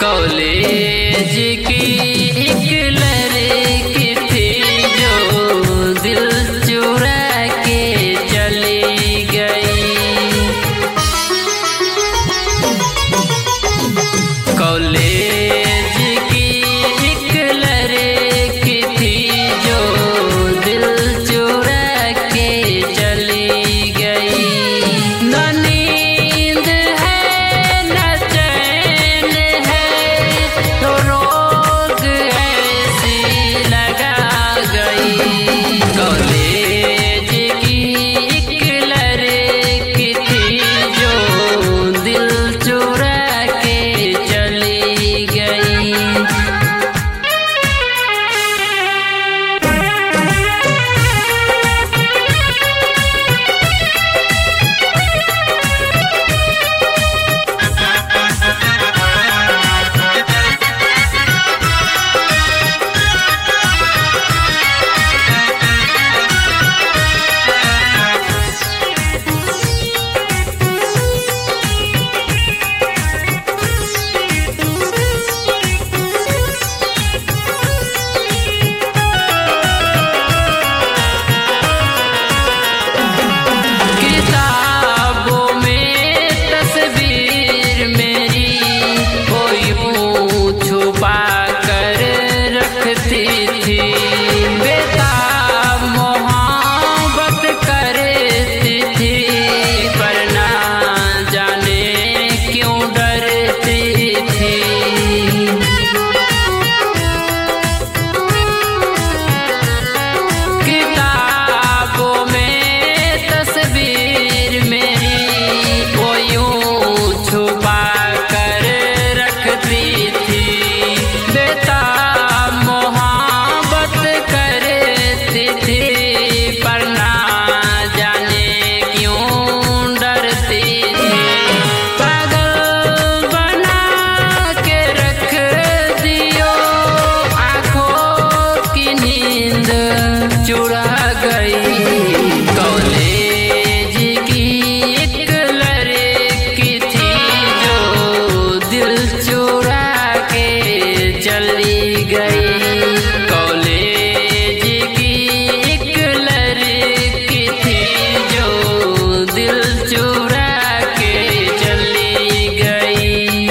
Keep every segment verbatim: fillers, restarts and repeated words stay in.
College की एक लड़की थी जो दिल चुरा के चली गई। कॉलेज की एक लड़की थी जो दिल चुरा के चली गई। न नींद है न चैन है तो रोग ऐसी लगा गई। कॉलेज की एक लड़की थी जो दिल चुरा के चली गई। किताबों में तस्वीर मेरी वो यूं छुपा कर रखती थी। बेताब मोहब्बत करती थी पर ना जाने क्यों डरती थी। किताबों में तस्वीर मेरी वो यूं छुपा कर रखती थी। बेताब मोहब्बत करती थी पर ना जाने क्यों डरती थी। पागल बना के रख दियो आँखों की नींद चुरा गई। कॉलेज की एक लड़की थी जो दिल चुरा के चली गई। कॉलेज की एक लड़की थी जो दिल चुरा के चली गई।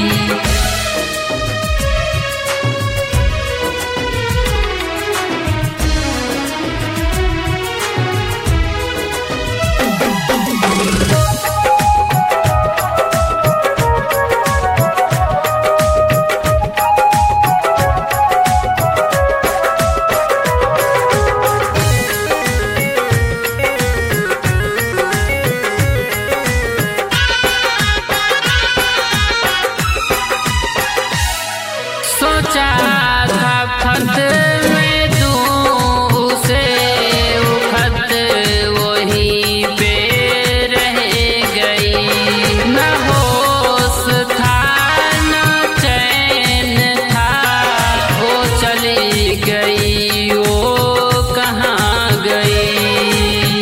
सोचा था खत में दूं उसे वो खत वहीं पे रह गई। न होश था न चैन था वो चली गई वो कहाँ गई।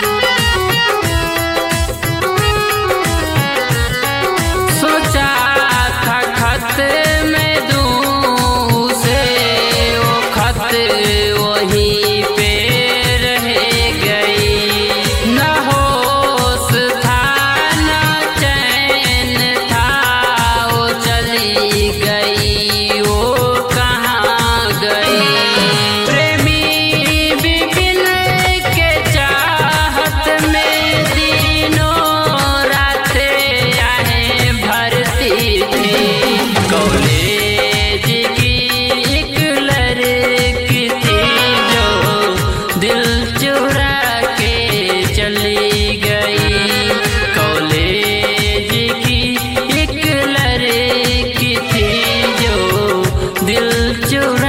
सोचा था खत में दूं उसे वो खत वहीं पे रह गई। न होश था न चैन था वो चली गई वो कहाँ गई। प्रेमी विपिन के चाहत में दिनों रातें आहें भरती थी। कॉलेज की एक लड़की थी जो दिल चुरा के चली गई। कॉलेज की एक लड़की थी जो दिल चुरा